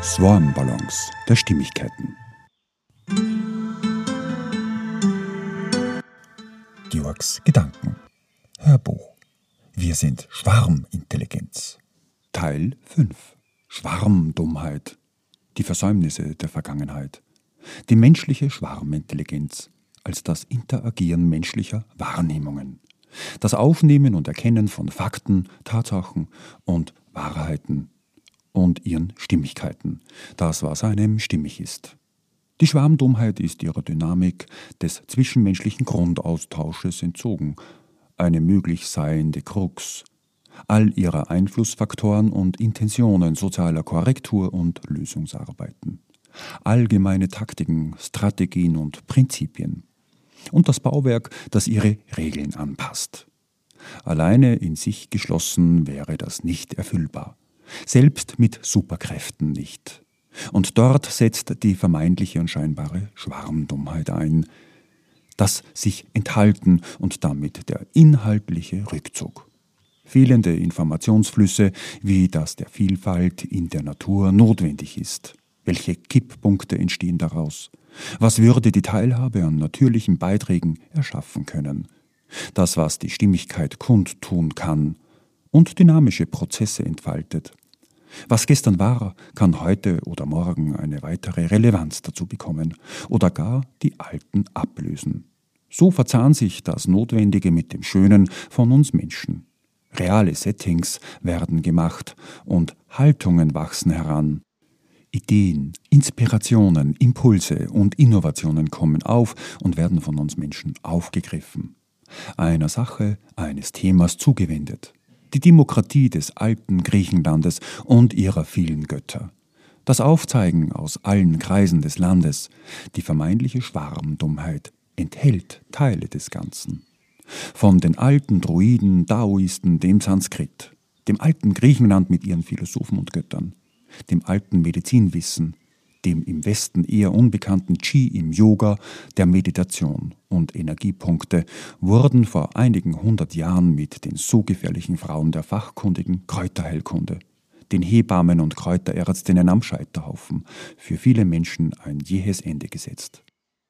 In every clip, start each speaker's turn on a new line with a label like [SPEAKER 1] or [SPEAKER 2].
[SPEAKER 1] Swarm-Balance der Stimmigkeiten.
[SPEAKER 2] Georgs Gedanken. Hörbuch. Wir sind Schwarmintelligenz.
[SPEAKER 1] Teil 5. Schwarmdummheit. Die Versäumnisse der Vergangenheit. Die menschliche Schwarmintelligenz als das Interagieren menschlicher Wahrnehmungen. Das Aufnehmen und Erkennen von Fakten, Tatsachen und Wahrheiten und ihren Stimmigkeiten. Das, was einem stimmig ist. Die Schwarmdummheit ist ihrer Dynamik des zwischenmenschlichen Grundaustausches entzogen, eine möglich seiende Krux all ihrer Einflussfaktoren und Intentionen sozialer Korrektur und Lösungsarbeiten, allgemeine Taktiken, Strategien und Prinzipien und das Bauwerk, das ihre Regeln anpasst. Alleine in sich geschlossen wäre das nicht erfüllbar, selbst mit Superkräften nicht. Und dort setzt die vermeintliche und scheinbare Schwarmdummheit ein, das sich enthalten und damit der inhaltliche Rückzug. Fehlende Informationsflüsse, wie das der Vielfalt in der Natur notwendig ist. Welche Kipppunkte entstehen daraus? Was würde die Teilhabe an natürlichen Beiträgen erschaffen können? Das, was die Stimmigkeit kundtun kann und dynamische Prozesse entfaltet. Was gestern war, kann heute oder morgen eine weitere Relevanz dazu bekommen oder gar die alten ablösen. So verzahnt sich das Notwendige mit dem Schönen von uns Menschen. Reale Settings werden gemacht und Haltungen wachsen heran. Ideen, Inspirationen, Impulse und Innovationen kommen auf und werden von uns Menschen aufgegriffen. Einer Sache, eines Themas zugewendet. Die Demokratie des alten Griechenlandes und ihrer vielen Götter. Das Aufzeigen aus allen Kreisen des Landes, die vermeintliche Schwarmdummheit, enthält Teile des Ganzen. Von den alten Druiden, Daoisten, dem Sanskrit, dem alten Griechenland mit ihren Philosophen und Göttern, dem alten Medizinwissen, dem im Westen eher unbekannten Qi im Yoga, der Meditation und Energiepunkte wurden vor einigen 100 Jahren mit den so gefährlichen Frauen der fachkundigen Kräuterheilkunde, den Hebammen und Kräuterärztinnen am Scheiterhaufen, für viele Menschen ein jähes Ende gesetzt.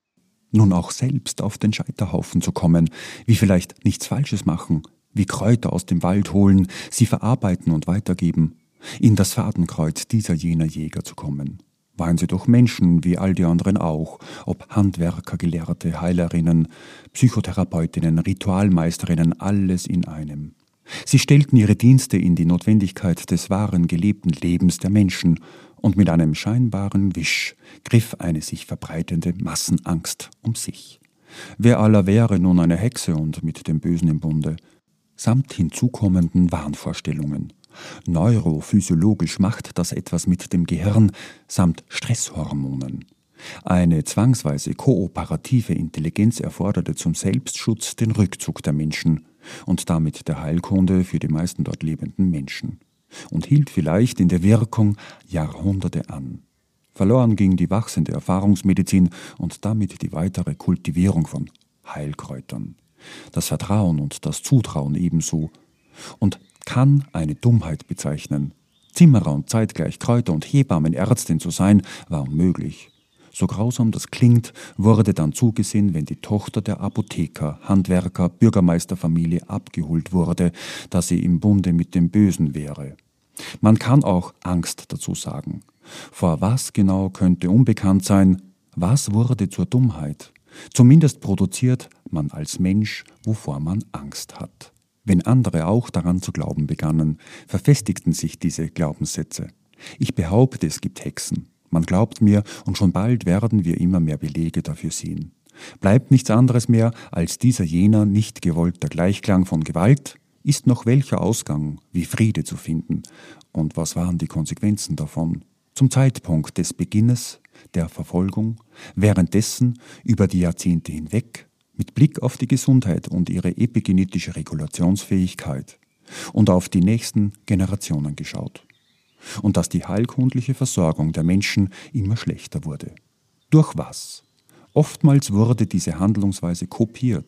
[SPEAKER 1] Nun auch selbst auf den Scheiterhaufen zu kommen, wie vielleicht nichts Falsches machen, wie Kräuter aus dem Wald holen, sie verarbeiten und weitergeben, in das Fadenkreuz dieser jener Jäger zu kommen. Waren sie doch Menschen, wie all die anderen auch, ob Handwerker, Gelehrte, Heilerinnen, Psychotherapeutinnen, Ritualmeisterinnen, alles in einem. Sie stellten ihre Dienste in die Notwendigkeit des wahren gelebten Lebens der Menschen und mit einem scheinbaren Wisch griff eine sich verbreitende Massenangst um sich. Wer aller wäre nun eine Hexe und mit dem Bösen im Bunde, samt hinzukommenden Wahnvorstellungen. Neurophysiologisch macht das etwas mit dem Gehirn samt Stresshormonen. Eine zwangsweise kooperative Intelligenz erforderte zum Selbstschutz den Rückzug der Menschen und damit der Heilkunde für die meisten dort lebenden Menschen und hielt vielleicht in der Wirkung Jahrhunderte an. Verloren ging die wachsende Erfahrungsmedizin und damit die weitere Kultivierung von Heilkräutern. Das Vertrauen und das Zutrauen ebenso und kann eine Dummheit bezeichnen. Zimmerer und zeitgleich Kräuter- und Hebammenärztin zu sein, war unmöglich. So grausam das klingt, wurde dann zugesehen, wenn die Tochter der Apotheker, Handwerker, Bürgermeisterfamilie abgeholt wurde, dass sie im Bunde mit dem Bösen wäre. Man kann auch Angst dazu sagen. Vor was genau könnte unbekannt sein? Was wurde zur Dummheit? Zumindest produziert man als Mensch, wovor man Angst hat. Wenn andere auch daran zu glauben begannen, verfestigten sich diese Glaubenssätze. Ich behaupte, es gibt Hexen. Man glaubt mir, und schon bald werden wir immer mehr Belege dafür sehen. Bleibt nichts anderes mehr, als dieser jener nicht gewollter Gleichklang von Gewalt? Ist noch welcher Ausgang wie Friede zu finden? Und was waren die Konsequenzen davon? Zum Zeitpunkt des Beginnes der Verfolgung, währenddessen über die Jahrzehnte hinweg, mit Blick auf die Gesundheit und ihre epigenetische Regulationsfähigkeit und auf die nächsten Generationen geschaut. Und dass die heilkundliche Versorgung der Menschen immer schlechter wurde. Durch was? Oftmals wurde diese Handlungsweise kopiert.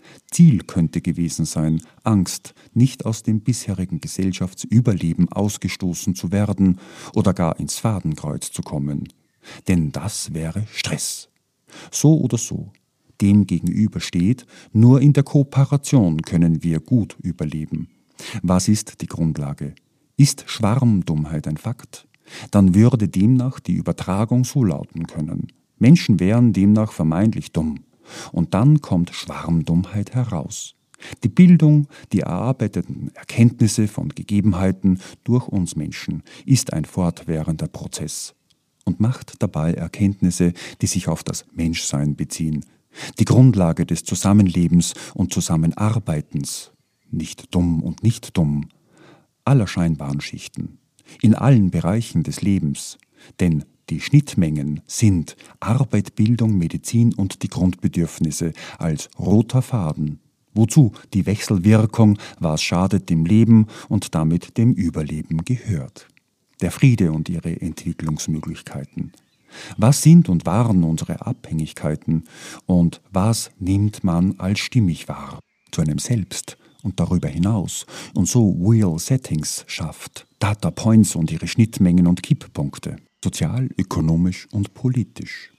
[SPEAKER 1] Ziel könnte gewesen sein, Angst, nicht aus dem bisherigen Gesellschaftsüberleben ausgestoßen zu werden oder gar ins Fadenkreuz zu kommen. Denn das wäre Stress. So oder so, dem gegenüber steht, nur in der Kooperation können wir gut überleben. Was ist die Grundlage? Ist Schwarmdummheit ein Fakt? Dann würde demnach die Übertragung so lauten können. Menschen wären demnach vermeintlich dumm. Und dann kommt Schwarmdummheit heraus. Die Bildung, die erarbeiteten Erkenntnisse von Gegebenheiten durch uns Menschen ist ein fortwährender Prozess und macht dabei Erkenntnisse, die sich auf das Menschsein beziehen, die Grundlage des Zusammenlebens und Zusammenarbeitens, nicht dumm und nicht dumm, aller scheinbaren Schichten, in allen Bereichen des Lebens, denn die Schnittmengen sind Arbeit, Bildung, Medizin und die Grundbedürfnisse als roter Faden. Wozu die Wechselwirkung, was schadet dem Leben und damit dem Überleben gehört. Der Friede und ihre Entwicklungsmöglichkeiten. Was sind und waren unsere Abhängigkeiten und was nimmt man als stimmig wahr zu einem Selbst und darüber hinaus und so Real Settings schafft, Data Points und ihre Schnittmengen und Kipppunkte. Sozial, ökonomisch und politisch.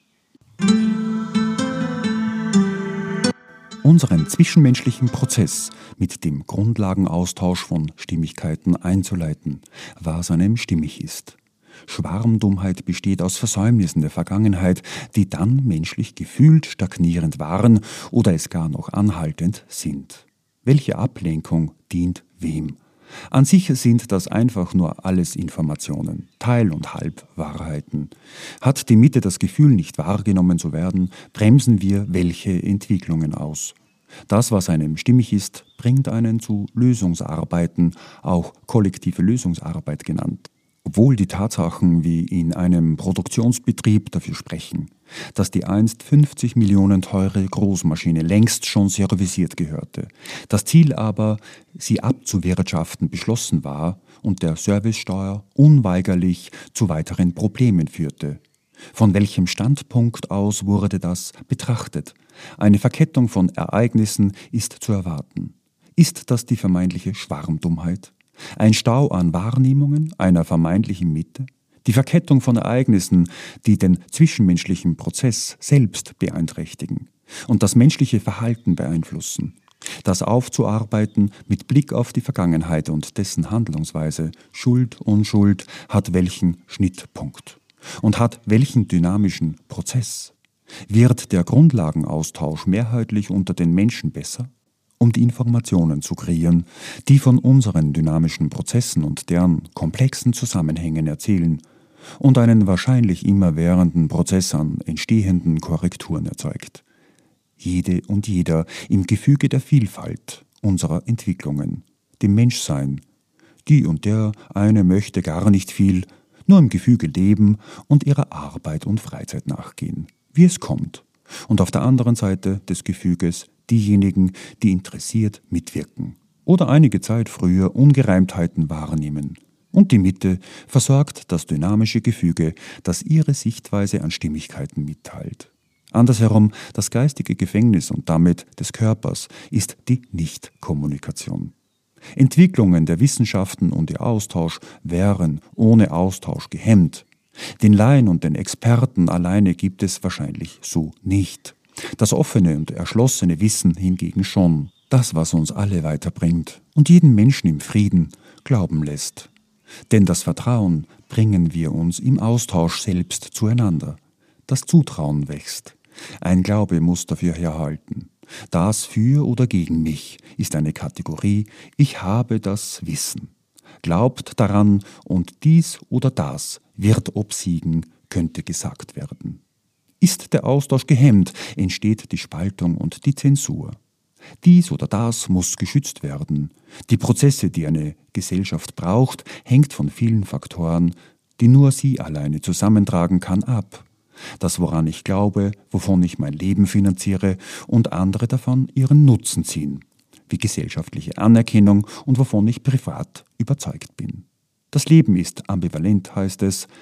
[SPEAKER 1] Unseren zwischenmenschlichen Prozess mit dem Grundlagenaustausch von Stimmigkeiten einzuleiten, was einem stimmig ist. Schwarmdummheit besteht aus Versäumnissen der Vergangenheit, die dann menschlich gefühlt stagnierend waren oder es gar noch anhaltend sind. Welche Ablenkung dient wem? An sich sind das einfach nur alles Informationen, Teil- und Halbwahrheiten. Hat die Mitte das Gefühl, nicht wahrgenommen zu werden, bremsen wir welche Entwicklungen aus. Das, was einem stimmig ist, bringt einen zu Lösungsarbeiten, auch kollektive Lösungsarbeit genannt. Obwohl die Tatsachen wie in einem Produktionsbetrieb dafür sprechen, dass die einst 50 Millionen teure Großmaschine längst schon serviciert gehörte, das Ziel aber, sie abzuwirtschaften, beschlossen war und der Servicesteuer unweigerlich zu weiteren Problemen führte. Von welchem Standpunkt aus wurde das betrachtet? Eine Verkettung von Ereignissen ist zu erwarten. Ist das die vermeintliche Schwarmdummheit? Ein Stau an Wahrnehmungen einer vermeintlichen Mitte? Die Verkettung von Ereignissen, die den zwischenmenschlichen Prozess selbst beeinträchtigen und das menschliche Verhalten beeinflussen. Das aufzuarbeiten mit Blick auf die Vergangenheit und dessen Handlungsweise, Schuld, Unschuld, hat welchen Schnittpunkt und hat welchen dynamischen Prozess. Wird der Grundlagenaustausch mehrheitlich unter den Menschen besser? Um die Informationen zu kreieren, die von unseren dynamischen Prozessen und deren komplexen Zusammenhängen erzählen und einen wahrscheinlich immerwährenden Prozess an entstehenden Korrekturen erzeugt. Jede und jeder im Gefüge der Vielfalt unserer Entwicklungen, dem Menschsein. Die und der eine möchte gar nicht viel, nur im Gefüge leben und ihrer Arbeit und Freizeit nachgehen, wie es kommt. Und auf der anderen Seite des Gefüges diejenigen, die interessiert mitwirken oder einige Zeit früher Ungereimtheiten wahrnehmen. Und die Mitte versorgt das dynamische Gefüge, das ihre Sichtweise an Stimmigkeiten mitteilt. Andersherum, das geistige Gefängnis und damit des Körpers ist die Nichtkommunikation. Entwicklungen der Wissenschaften und ihr Austausch wären ohne Austausch gehemmt. Den Laien und den Experten alleine gibt es wahrscheinlich so nicht. Das offene und erschlossene Wissen hingegen schon. Das, was uns alle weiterbringt und jeden Menschen im Frieden glauben lässt. Denn das Vertrauen bringen wir uns im Austausch selbst zueinander. Das Zutrauen wächst. Ein Glaube muss dafür herhalten. Das für oder gegen mich ist eine Kategorie, ich habe das Wissen. Glaubt daran und dies oder das wird obsiegen, könnte gesagt werden. Ist der Austausch gehemmt, entsteht die Spaltung und die Zensur. Dies oder das muss geschützt werden. Die Prozesse, die eine Gesellschaft braucht, hängt von vielen Faktoren, die nur sie alleine zusammentragen kann, ab. Das, woran ich glaube, wovon ich mein Leben finanziere und andere davon ihren Nutzen ziehen, wie gesellschaftliche Anerkennung und wovon ich privat überzeugt bin. Das Leben ist ambivalent, heißt es,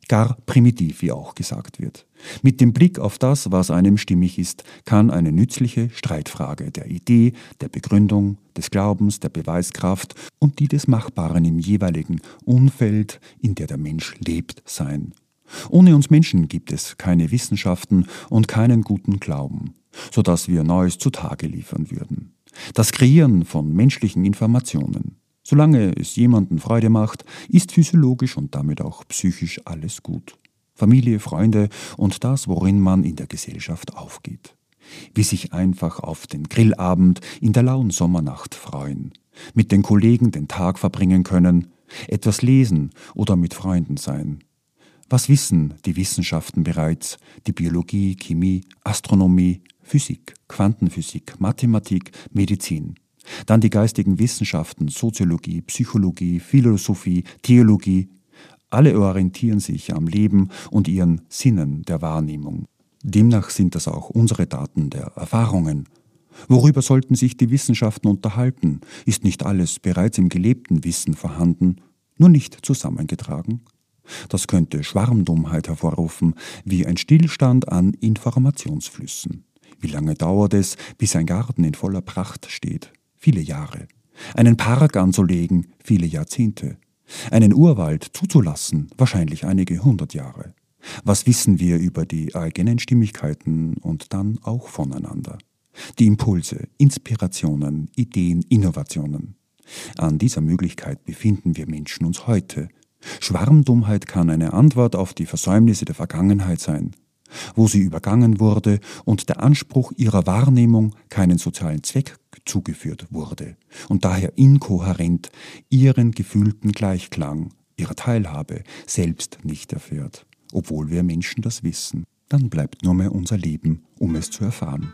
[SPEAKER 1] Gar primitiv, wie auch gesagt wird. Mit dem Blick auf das, was einem stimmig ist, kann eine nützliche Streitfrage der Idee, der Begründung, des Glaubens, der Beweiskraft und die des Machbaren im jeweiligen Umfeld, in der der Mensch lebt, sein. Ohne uns Menschen gibt es keine Wissenschaften und keinen guten Glauben, sodass wir Neues zutage liefern würden. Das Kreieren von menschlichen Informationen. Solange es jemanden Freude macht, ist physiologisch und damit auch psychisch alles gut. Familie, Freunde und das, worin man in der Gesellschaft aufgeht. Wie sich einfach auf den Grillabend in der lauen Sommernacht freuen, mit den Kollegen den Tag verbringen können, etwas lesen oder mit Freunden sein. Was wissen die Wissenschaften bereits? Die Biologie, Chemie, Astronomie, Physik, Quantenphysik, Mathematik, Medizin. Dann die geistigen Wissenschaften, Soziologie, Psychologie, Philosophie, Theologie. Alle orientieren sich am Leben und ihren Sinnen der Wahrnehmung. Demnach sind das auch unsere Daten der Erfahrungen. Worüber sollten sich die Wissenschaften unterhalten? Ist nicht alles bereits im gelebten Wissen vorhanden, nur nicht zusammengetragen? Das könnte Schwarmdummheit hervorrufen, wie ein Stillstand an Informationsflüssen. Wie lange dauert es, bis ein Garten in voller Pracht steht? Viele Jahre. Einen Park anzulegen? Viele Jahrzehnte. Einen Urwald zuzulassen? Wahrscheinlich einige 100 Jahre. Was wissen wir über die eigenen Stimmigkeiten und dann auch voneinander? Die Impulse, Inspirationen, Ideen, Innovationen. An dieser Möglichkeit befinden wir Menschen uns heute. Schwarmdummheit kann eine Antwort auf die Versäumnisse der Vergangenheit sein, wo sie übergangen wurde und der Anspruch ihrer Wahrnehmung keinen sozialen Zweck zugeführt wurde und daher inkohärent ihren gefühlten Gleichklang, ihrer Teilhabe selbst nicht erfährt, obwohl wir Menschen das wissen. Dann bleibt nur mehr unser Leben, um es zu erfahren.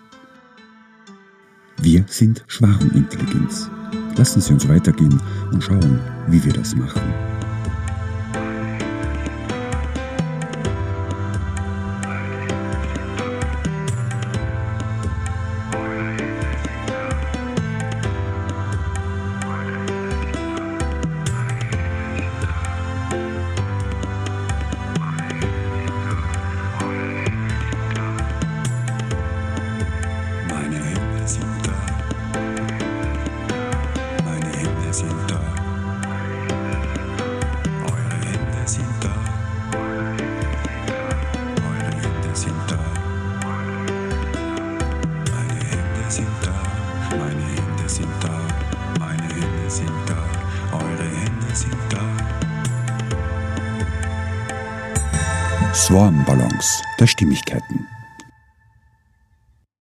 [SPEAKER 2] Wir sind Schwarmintelligenz. Lassen Sie uns weitergehen und schauen, wie wir das machen.
[SPEAKER 1] Swarm-Balance der Stimmigkeiten.